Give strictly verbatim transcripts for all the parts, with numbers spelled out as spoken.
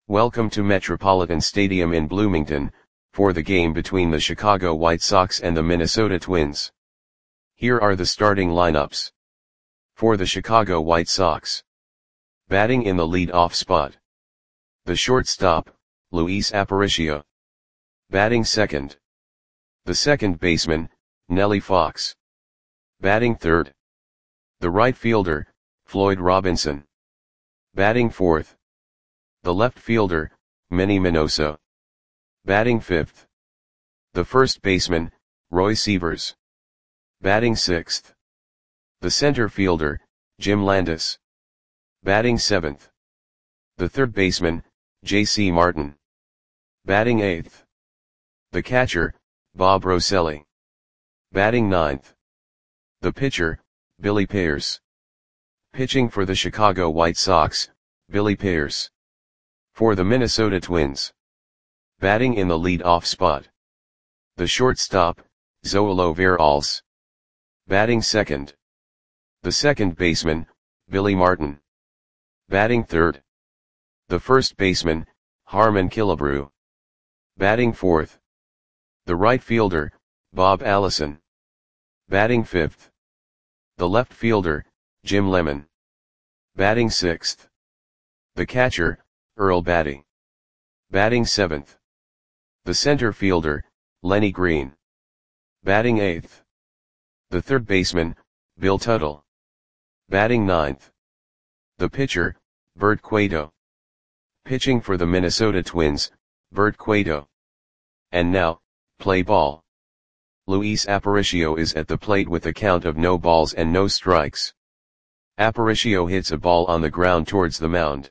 Welcome to Metropolitan Stadium in Bloomington, for the game between the Chicago White Sox and the Minnesota Twins. Here are the starting lineups. For the Chicago White Sox. Batting in the lead-off spot. The shortstop, Luis Aparicio. Batting second. The second baseman, Nellie Fox. Batting third. The right fielder, Floyd Robinson. Batting fourth. The left fielder, Manny Minoso. Batting fifth. The first baseman, Roy Sievers. Batting sixth. The center fielder, Jim Landis. Batting seventh. The third baseman, J C Martin. Batting eighth. The catcher, Bob Rosselli. Batting ninth. The pitcher, Billy Pierce. Pitching for the Chicago White Sox, Billy Pierce. For the Minnesota Twins. Batting in the lead-off spot. The shortstop, Zoilo Veralles. Batting second. The second baseman, Billy Martin. Batting third. The first baseman, Harmon Killebrew. Batting fourth. The right fielder, Bob Allison. Batting fifth. The left fielder, Jim Lemon. Batting sixth. The catcher, Earl Batty. Batting seventh. The center fielder, Lenny Green. Batting eighth. The third baseman, Bill Tuttle. Batting ninth. The pitcher, Bert Cueto. Pitching for the Minnesota Twins, Bert Cueto. And now, play ball. Luis Aparicio is at the plate with a count of no balls and no strikes. Aparicio hits a ball on the ground towards the mound.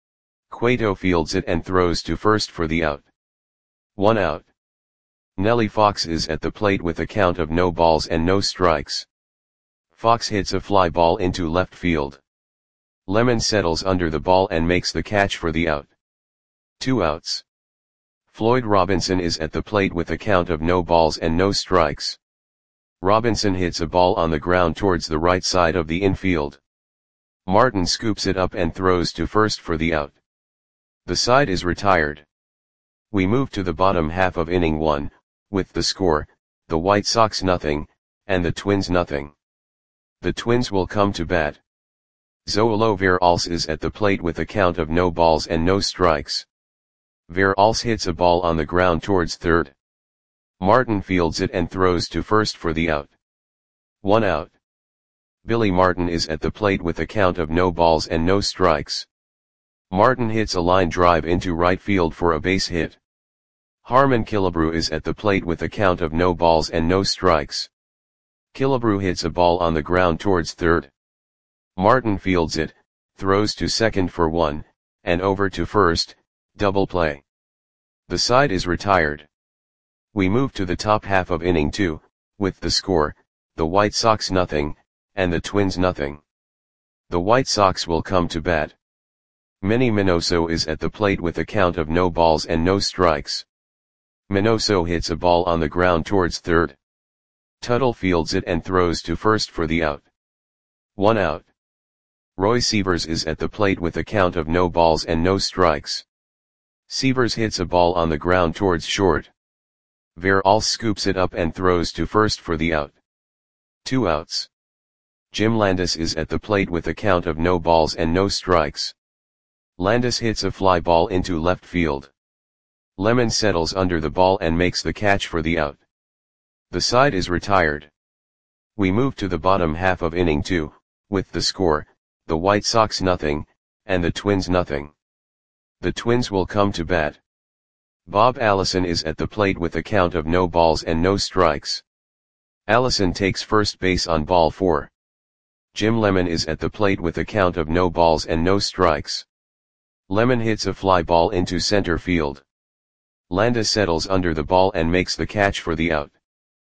Cueto fields it and throws to first for the out. One out. Nellie Fox is at the plate with a count of no balls and no strikes. Fox hits a fly ball into left field. Lemon settles under the ball and makes the catch for the out. Two outs. Floyd Robinson is at the plate with a count of no balls and no strikes. Robinson hits a ball on the ground towards the right side of the infield. Martin scoops it up and throws to first for the out. The side is retired. We move to the bottom half of inning one, with the score, the White Sox nothing, and the Twins nothing. The Twins will come to bat. Zoilo Veralles is at the plate with a count of no balls and no strikes. Veralles hits a ball on the ground towards third. Martin fields it and throws to first for the out. One out. Billy Martin is at the plate with a count of no balls and no strikes. Martin hits a line drive into right field for a base hit. Harmon Killebrew is at the plate with a count of no balls and no strikes. Killebrew hits a ball on the ground towards third. Martin fields it, throws to second for one, and over to first, double play. The side is retired. We move to the top half of inning two, with the score, the White Sox nothing, and the Twins nothing. The White Sox will come to bat. Manny Minoso is at the plate with a count of no balls and no strikes. Minoso hits a ball on the ground towards third. Tuttle fields it and throws to first for the out. One out. Roy Sievers is at the plate with a count of no balls and no strikes. Sievers hits a ball on the ground towards short. Veralles scoops it up and throws to first for the out. Two outs. Jim Landis is at the plate with a count of no balls and no strikes. Landis hits a fly ball into left field. Lemon settles under the ball and makes the catch for the out. The side is retired. We move to the bottom half of inning two, with the score, the White Sox nothing, and the Twins nothing. The Twins will come to bat. Bob Allison is at the plate with a count of no balls and no strikes. Allison takes first base on ball four. Jim Lemon is at the plate with a count of no balls and no strikes. Lemon hits a fly ball into center field. Landis settles under the ball and makes the catch for the out.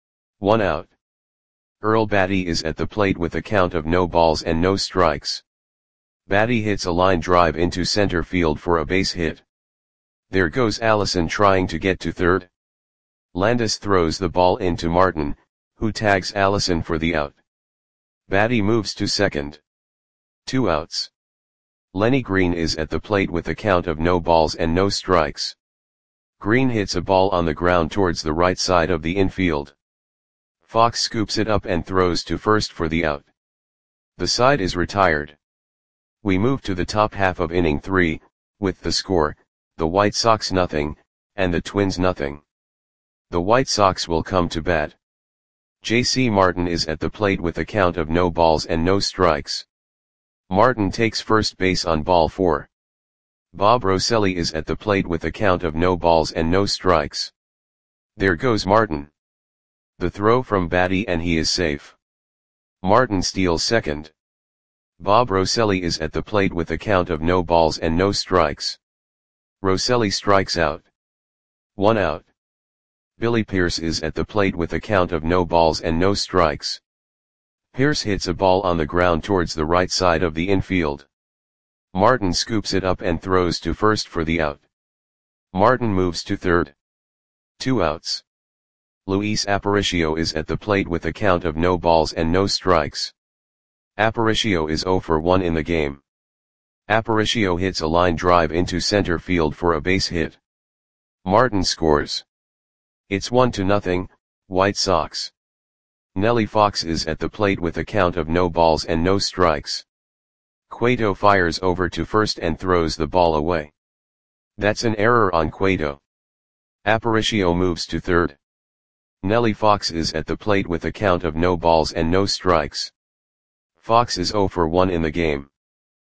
One out. Earl Batty is at the plate with a count of no balls and no strikes. Batty hits a line drive into center field for a base hit. There goes Allison trying to get to third. Landis throws the ball into Martin, who tags Allison for the out. Batty moves to second. Two outs. Lenny Green is at the plate with a count of no balls and no strikes. Green hits a ball on the ground towards the right side of the infield. Fox scoops it up and throws to first for the out. The side is retired. We move to the top half of inning three, with the score, the White Sox nothing, and the Twins nothing. The White Sox will come to bat. J C Martin is at the plate with a count of no balls and no strikes. Martin takes first base on ball four. Bob Rosselli is at the plate with a count of no balls and no strikes. There goes Martin. The throw from Batty and he is safe. Martin steals second. Bob Rosselli is at the plate with a count of no balls and no strikes. Rosselli strikes out. One out. Billy Pierce is at the plate with a count of no balls and no strikes. Pierce hits a ball on the ground towards the right side of the infield. Martin scoops it up and throws to first for the out. Martin moves to third. Two outs. Luis Aparicio is at the plate with a count of no balls and no strikes. Aparicio is zero for one in the game. Aparicio hits a line drive into center field for a base hit. Martin scores. It's one to nothing, White Sox. Nellie Fox is at the plate with a count of no balls and no strikes. Cueto fires over to first and throws the ball away. That's an error on Cueto. Aparicio moves to third. Nellie Fox is at the plate with a count of no balls and no strikes. Fox is zero for one in the game.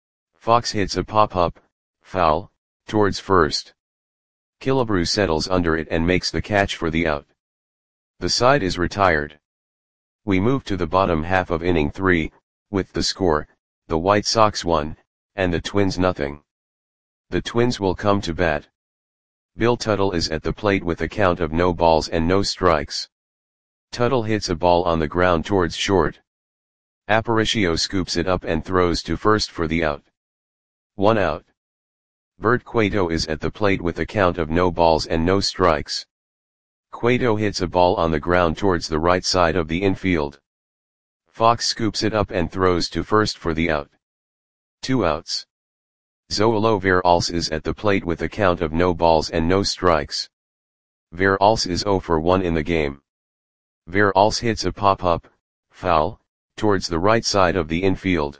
Fox hits a pop-up, foul, towards first. Killebrew settles under it and makes the catch for the out. The side is retired. We move to the bottom half of inning three, with the score, the White Sox one, and the Twins nothing. The Twins will come to bat. Bill Tuttle is at the plate with a count of no balls and no strikes. Tuttle hits a ball on the ground towards short. Aparicio scoops it up and throws to first for the out. One out. Bert Cueto is at the plate with a count of no balls and no strikes. Cueto hits a ball on the ground towards the right side of the infield. Fox scoops it up and throws to first for the out. Two outs. Zoilo Veralles is at the plate with a count of no balls and no strikes. Veralles is zero for one in the game. Veralles hits a pop-up, foul, towards the right side of the infield.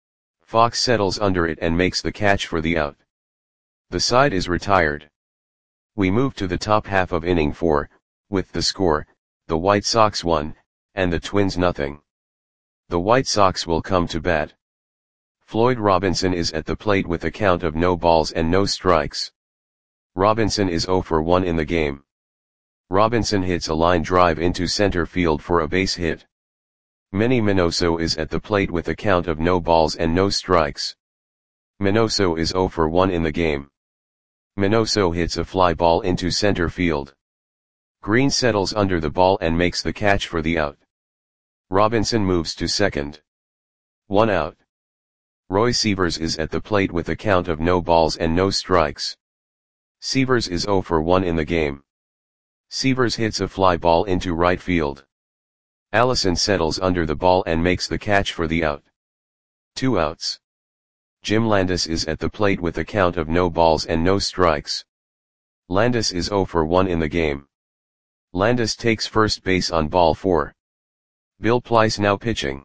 Fox settles under it and makes the catch for the out. The side is retired. We move to the top half of inning four, with the score, the White Sox one, and the Twins nothing. The White Sox will come to bat. Floyd Robinson is at the plate with a count of no balls and no strikes. Robinson is zero for one in the game. Robinson hits a line drive into center field for a base hit. Manny Minoso is at the plate with a count of no balls and no strikes. Minoso is zero for one in the game. Minoso hits a fly ball into center field. Green settles under the ball and makes the catch for the out. Robinson moves to second. One out. Roy Sievers is at the plate with a count of no balls and no strikes. Sievers is zero for one in the game. Sievers hits a fly ball into right field. Allison settles under the ball and makes the catch for the out. Two outs. Jim Landis is at the plate with a count of no balls and no strikes. Landis is zero for one in the game. Landis takes first base on ball four. Bill Plyce now pitching.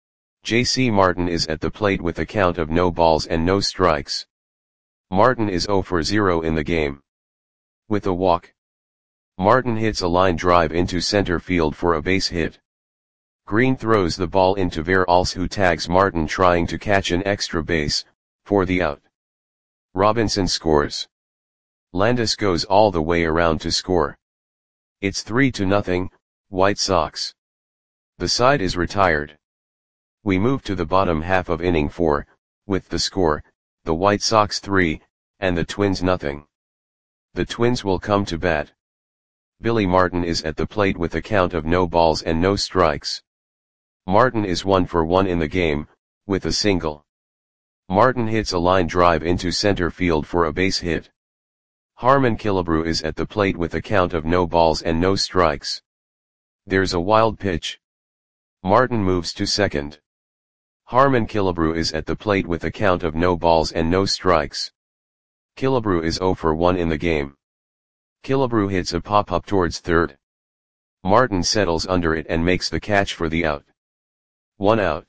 J C Martin is at the plate with a count of no balls and no strikes. Martin is zero for zero in the game. With a walk. Martin hits a line drive into center field for a base hit. Green throws the ball into Veralles, who tags Martin trying to catch an extra base, for the out. Robinson scores. Landis goes all the way around to score. It's three to nothing, White Sox. The side is retired. We move to the bottom half of inning four, with the score, the White Sox three, and the Twins nothing. The Twins will come to bat. Billy Martin is at the plate with a count of no balls and no strikes. Martin is one for one in the game, with a single. Martin hits a line drive into center field for a base hit. Harmon Killebrew is at the plate with a count of no balls and no strikes. There's a wild pitch. Martin moves to second. Harman Killebrew is at the plate with a count of no balls and no strikes. Killebrew is zero for one in the game. Killebrew hits a pop-up towards third. Martin settles under it and makes the catch for the out. One out.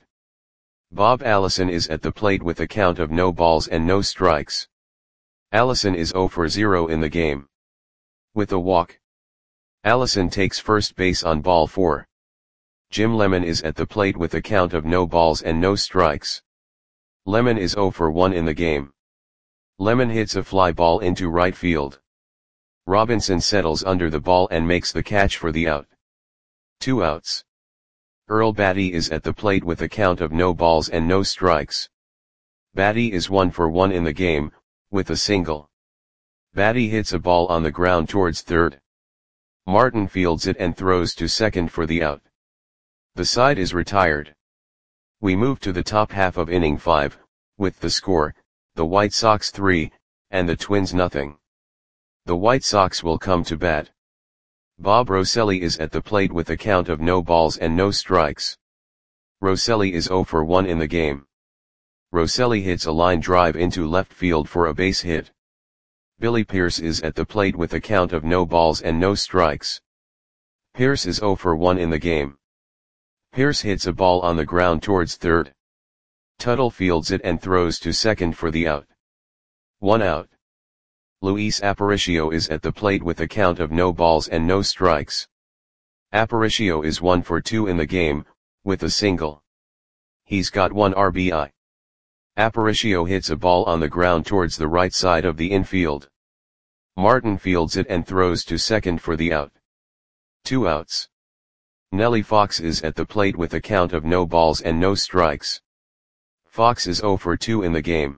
Bob Allison is at the plate with a count of no balls and no strikes. Allison is zero for zero in the game. With a walk, Allison takes first base on ball four. Jim Lemon is at the plate with a count of no balls and no strikes. Lemon is zero for one in the game. Lemon hits a fly ball into right field. Robinson settles under the ball and makes the catch for the out. Two outs. Earl Batty is at the plate with a count of no balls and no strikes. Batty is one for one in the game, with a single. Batty hits a ball on the ground towards third. Martin fields it and throws to second for the out. The side is retired. We move to the top half of inning five, with the score, the White Sox three, and the Twins nothing. The White Sox will come to bat. Bob Rosselli is at the plate with a count of no balls and no strikes. Rosselli is zero for one in the game. Rosselli hits a line drive into left field for a base hit. Billy Pierce is at the plate with a count of no balls and no strikes. Pierce is zero for one in the game. Pierce hits a ball on the ground towards third. Tuttle fields it and throws to second for the out. One out. Luis Aparicio is at the plate with a count of no balls and no strikes. Aparicio is one for two in the game, with a single. He's got one R B I. Aparicio hits a ball on the ground towards the right side of the infield. Martin fields it and throws to second for the out. Two outs. Nellie Fox is at the plate with a count of no balls and no strikes. Fox is zero for two in the game.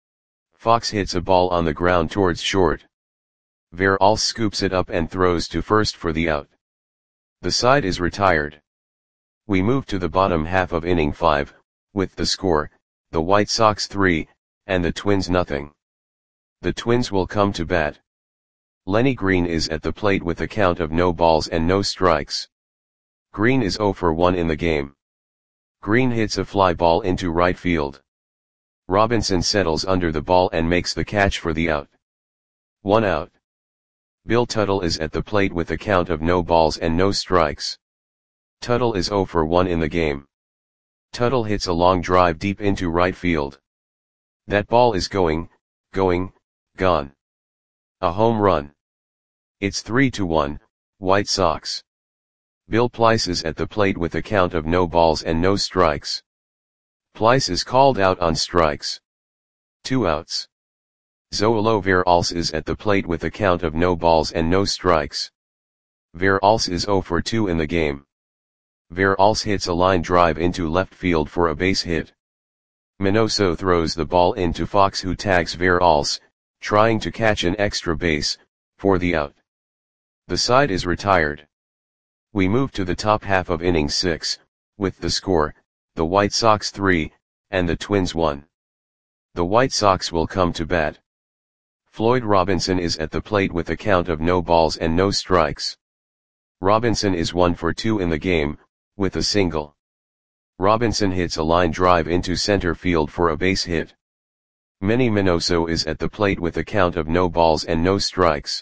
Fox hits a ball on the ground towards short. Veralce scoops it up and throws to first for the out. The side is retired. We move to the bottom half of inning five, with the score, the White Sox three, and the Twins nothing. The Twins will come to bat. Lenny Green is at the plate with a count of no balls and no strikes. Green is zero for one in the game. Green hits a fly ball into right field. Robinson settles under the ball and makes the catch for the out. One out. Bill Tuttle is at the plate with a count of no balls and no strikes. Tuttle is zero for one in the game. Tuttle hits a long drive deep into right field. That ball is going, going, gone. A home run. It's three to one, White Sox. Bill Plyce is at the plate with a count of no balls and no strikes. Plyce is called out on strikes. Two outs. Zoilo Veralce is at the plate with a count of no balls and no strikes. Veralce is zero for two in the game. Veralce hits a line drive into left field for a base hit. Minoso throws the ball into Fox, who tags Veralce, trying to catch an extra base, for the out. The side is retired. We move to the top half of inning six, with the score, the White Sox three, and the Twins one. The White Sox will come to bat. Floyd Robinson is at the plate with a count of no balls and no strikes. Robinson is one for two in the game, with a single. Robinson hits a line drive into center field for a base hit. Manny Minoso is at the plate with a count of no balls and no strikes.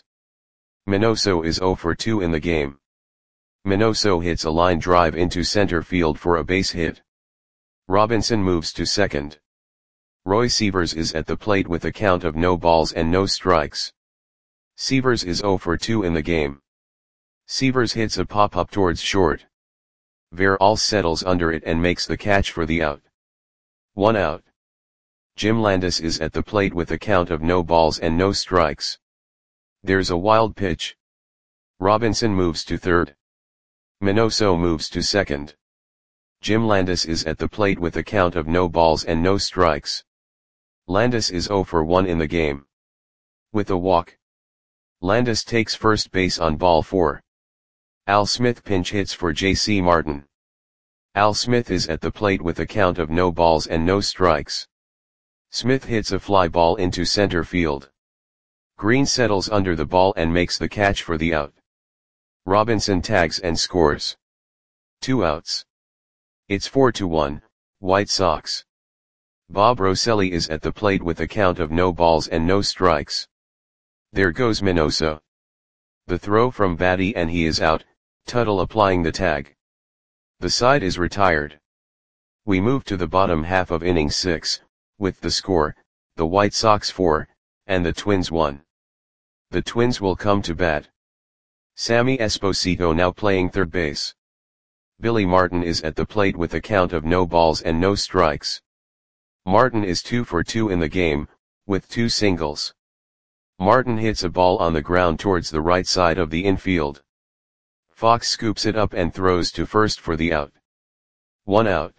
Minoso is zero for two in the game. Minoso hits a line drive into center field for a base hit. Robinson moves to second. Roy Sievers is at the plate with a count of no balls and no strikes. Sievers is zero for two in the game. Sievers hits a pop-up towards short. Veralce settles under it and makes the catch for the out. One out. Jim Landis is at the plate with a count of no balls and no strikes. There's a wild pitch. Robinson moves to third. Minoso moves to second. Jim Landis is at the plate with a count of no balls and no strikes. Landis is zero for one in the game. With a walk, Landis takes first base on ball four. Al Smith pinch hits for J C Martin. Al Smith is at the plate with a count of no balls and no strikes. Smith hits a fly ball into center field. Green settles under the ball and makes the catch for the out. Robinson tags and scores. Two outs. It's four to one, White Sox. Bob Rosselli is at the plate with a count of no balls and no strikes. There goes Minoso. The throw from Batty and he is out, Tuttle applying the tag. The side is retired. We move to the bottom half of inning six, with the score, the White Sox four, and the Twins one. The Twins will come to bat. Sammy Esposito now playing third base. Billy Martin is at the plate with a count of no balls and no strikes. Martin is two for two in the game, with two singles. Martin hits a ball on the ground towards the right side of the infield. Fox scoops it up and throws to first for the out. One out.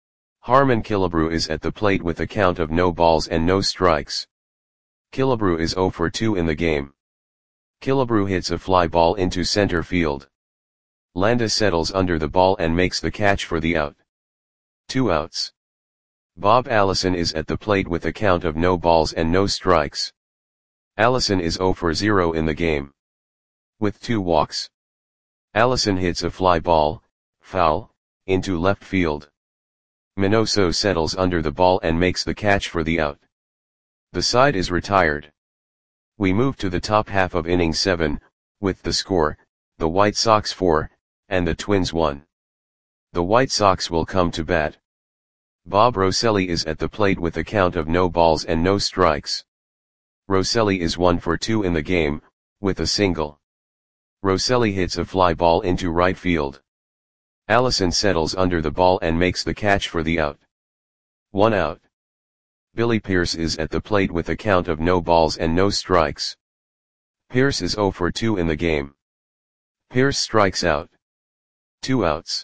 Harmon Killebrew is at the plate with a count of no balls and no strikes. Killebrew is zero for two in the game. Killebrew hits a fly ball into center field. Landa settles under the ball and makes the catch for the out. Two outs. Bob Allison is at the plate with a count of no balls and no strikes. Allison is zero for zero in the game. With two walks. Allison hits a fly ball, foul, into left field. Minoso settles under the ball and makes the catch for the out. The side is retired. We move to the top half of inning seven, with the score, the White Sox four, and the Twins one. The White Sox will come to bat. Bob Rosselli is at the plate with a count of no balls and no strikes. Rosselli is one for two in the game, with a single. Rosselli hits a fly ball into right field. Allison settles under the ball and makes the catch for the out. One out. Billy Pierce is at the plate with a count of no balls and no strikes. Pierce is zero for two in the game. Pierce strikes out. Two outs.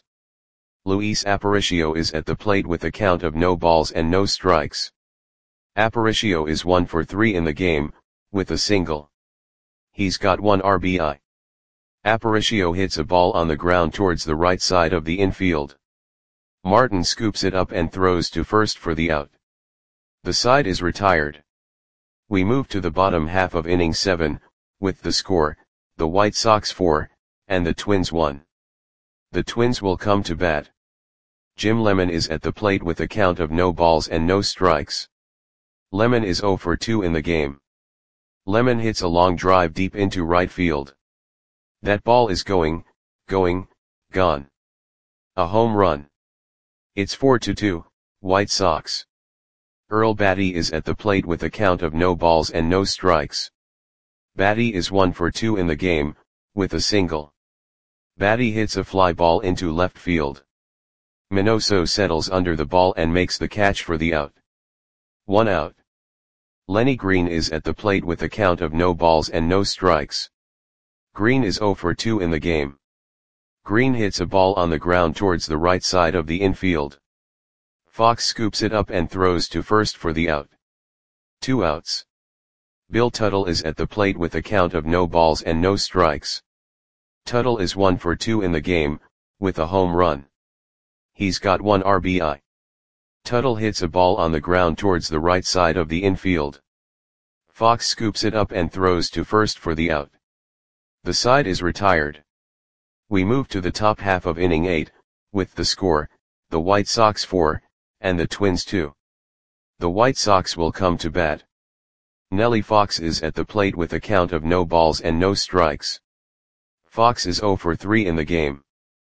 Luis Aparicio is at the plate with a count of no balls and no strikes. Aparicio is one for three in the game, with a single. He's got one R B I. Aparicio hits a ball on the ground towards the right side of the infield. Martin scoops it up and throws to first for the out. The side is retired. We move to the bottom half of inning seven, with the score, the White Sox four, and the Twins one. The Twins will come to bat. Jim Lemon is at the plate with a count of no balls and no strikes. Lemon is zero for two in the game. Lemon hits a long drive deep into right field. That ball is going, going, gone. A home run. It's four to two, White Sox. Earl Batty is at the plate with a count of no balls and no strikes. Batty is one for two in the game, with a single. Batty hits a fly ball into left field. Minoso settles under the ball and makes the catch for the out. One out. Lenny Green is at the plate with a count of no balls and no strikes. Green is zero for two in the game. Green hits a ball on the ground towards the right side of the infield. Fox scoops it up and throws to first for the out. Two outs. Bill Tuttle is at the plate with a count of no balls and no strikes. Tuttle is one for two in the game, with a home run. He's got one R B I. Tuttle hits a ball on the ground towards the right side of the infield. Fox scoops it up and throws to first for the out. The side is retired. We move to the top half of inning eight, with the score, the White Sox four, and the Twins two. The White Sox will come to bat. Nellie Fox is at the plate with a count of no balls and no strikes. Fox is zero for three in the game.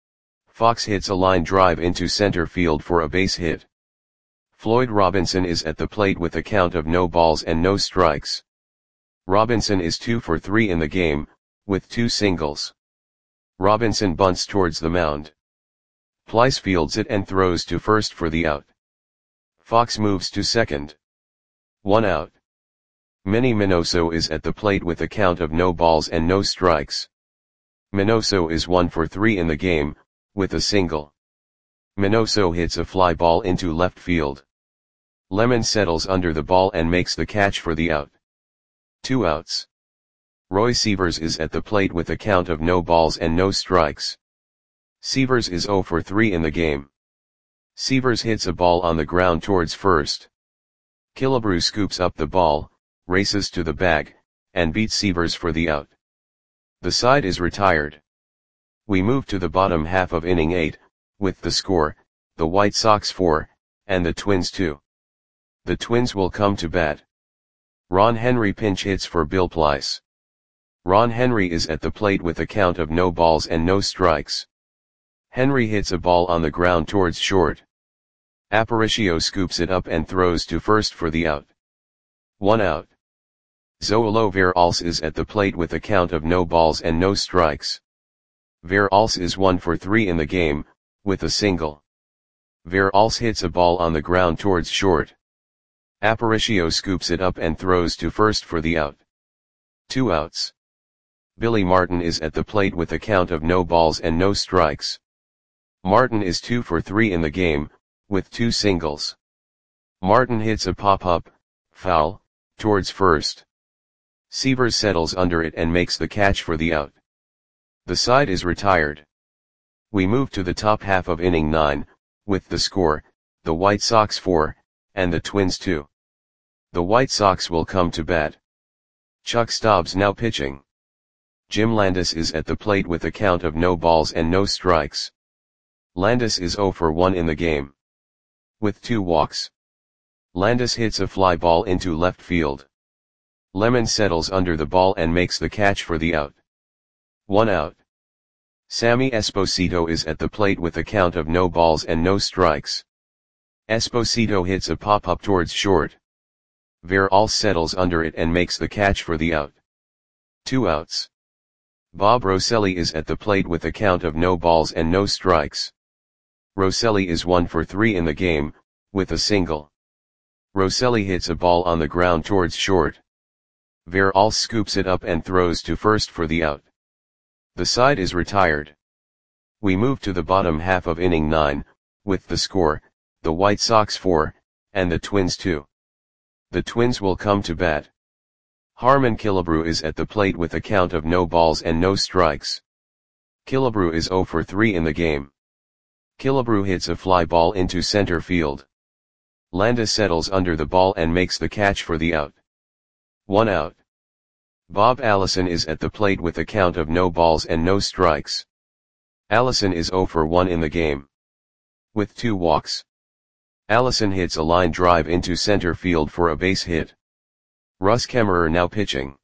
Fox hits a line drive into center field for a base hit. Floyd Robinson is at the plate with a count of no balls and no strikes. Robinson is two for three in the game, with two singles. Robinson bunts towards the mound. Plyce fields it and throws to first for the out. Fox moves to second. One out. Manny Minoso is at the plate with a count of no balls and no strikes. Minoso is one for three in the game, with a single. Minoso hits a fly ball into left field. Lemon settles under the ball and makes the catch for the out. Two outs. Roy Sievers is at the plate with a count of no balls and no strikes. Sievers is zero for three in the game. Sievers hits a ball on the ground towards first. Killebrew scoops up the ball, races to the bag, and beats Sievers for the out. The side is retired. We move to the bottom half of inning eight, with the score, the White Sox four, and the Twins two. The Twins will come to bat. Ron Henry pinch hits for Bill Plyce. Ron Henry is at the plate with a count of no balls and no strikes. Henry hits a ball on the ground towards short. Aparicio scoops it up and throws to first for the out. One out. Zoilo Veralce is at the plate with a count of no balls and no strikes. Veralce is one for three in the game, with a single. Veralce hits a ball on the ground towards short. Aparicio scoops it up and throws to first for the out. Two outs. Billy Martin is at the plate with a count of no balls and no strikes. Martin is two for three in the game, with two singles. Martin hits a pop-up, foul, towards first. Severs settles under it and makes the catch for the out. The side is retired. We move to the top half of inning nine, with the score, the White Sox four, and the Twins two. The White Sox will come to bat. Chuck Stobbs now pitching. Jim Landis is at the plate with a count of no balls and no strikes. Landis is zero for one in the game, with two walks. Landis hits a fly ball into left field. Lemon settles under the ball and makes the catch for the out. One out. Sammy Esposito is at the plate with a count of no balls and no strikes. Esposito hits a pop-up towards short. Veralce settles under it and makes the catch for the out. Two outs. Bob Rosselli is at the plate with a count of no balls and no strikes. Rosselli is one for three in the game, with a single. Rosselli hits a ball on the ground towards short. Veralce scoops it up and throws to first for the out. The side is retired. We move to the bottom half of inning nine, with the score, the White Sox four, and the Twins two. The Twins will come to bat. Harmon Killebrew is at the plate with a count of no balls and no strikes. Killebrew is zero for three in the game. Killebrew hits a fly ball into center field. Landis settles under the ball and makes the catch for the out. One out. Bob Allison is at the plate with a count of no balls and no strikes. Allison is zero for one in the game, with two walks. Allison hits a line drive into center field for a base hit. Russ Kemmerer now pitching.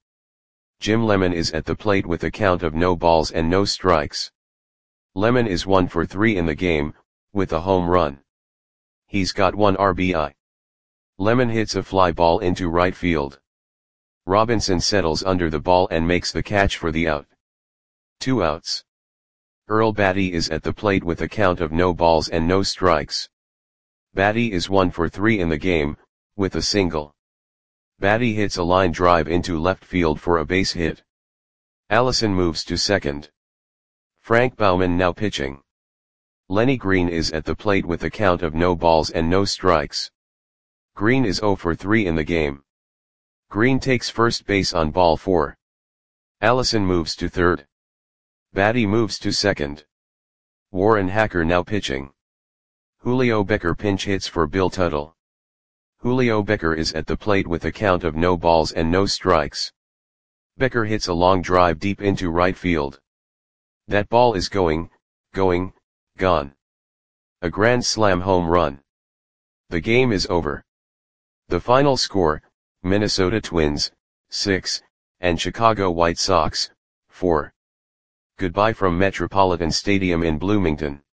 Jim Lemon is at the plate with a count of no balls and no strikes. Lemon is one for three in the game, with a home run. He's got one R B I. Lemon hits a fly ball into right field. Robinson settles under the ball and makes the catch for the out. Two outs. Earl Batty is at the plate with a count of no balls and no strikes. Batty is one for three in the game, with a single. Batty hits a line drive into left field for a base hit. Allison moves to second. Frank Baumann now pitching. Lenny Green is at the plate with a count of no balls and no strikes. Green is zero for three in the game. Green takes first base on ball four. Allison moves to third. Batty moves to second. Warren Hacker now pitching. Julio Becker pinch hits for Bill Tuttle. Julio Becker is at the plate with a count of no balls and no strikes. Becker hits a long drive deep into right field. That ball is going, going, gone. A grand slam home run. The game is over. The final score, Minnesota Twins, six, and Chicago White Sox, four. Goodbye from Metropolitan Stadium in Bloomington.